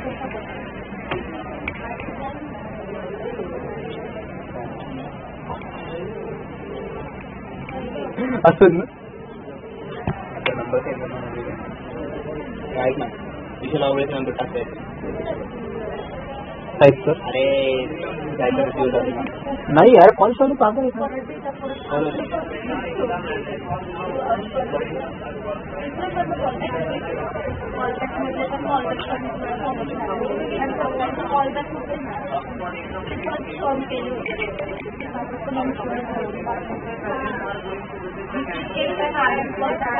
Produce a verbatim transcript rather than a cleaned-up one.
असं ना नंबर ऐक ना विशाल आवडेचा नंबर टाकताय साहेब सर अरे नाही यार कॉल चालू पाहता येत कॉल